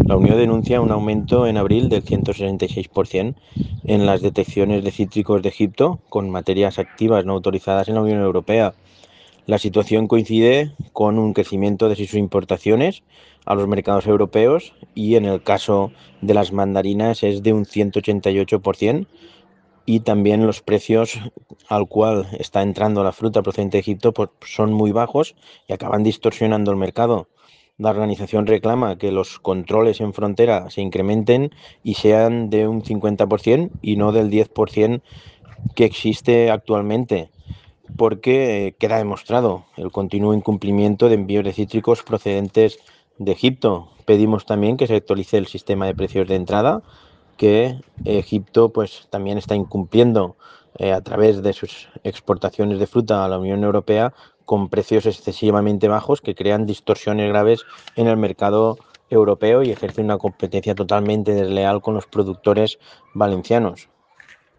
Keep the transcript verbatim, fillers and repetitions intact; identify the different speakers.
Speaker 1: La Unión denuncia un aumento en abril del ciento sesenta y seis por ciento en las detecciones de cítricos de Egipto con materias activas no autorizadas en la Unión Europea. La situación coincide con un crecimiento de sus importaciones a los mercados europeos y en el caso de las mandarinas es de un ciento ochenta y ocho por ciento, y también los precios al cual está entrando la fruta procedente de Egipto pues, son muy bajos y acaban distorsionando el mercado. La organización reclama que los controles en frontera se incrementen y sean de un cincuenta por ciento y no del diez por ciento que existe actualmente, porque eh, queda demostrado el continuo incumplimiento de envíos de cítricos procedentes de Egipto. Pedimos también que se actualice el sistema de precios de entrada, que Egipto pues también está incumpliendo eh, a través de sus exportaciones de fruta a la Unión Europea con precios excesivamente bajos que crean distorsiones graves en el mercado europeo y ejerce una competencia totalmente desleal con los productores valencianos.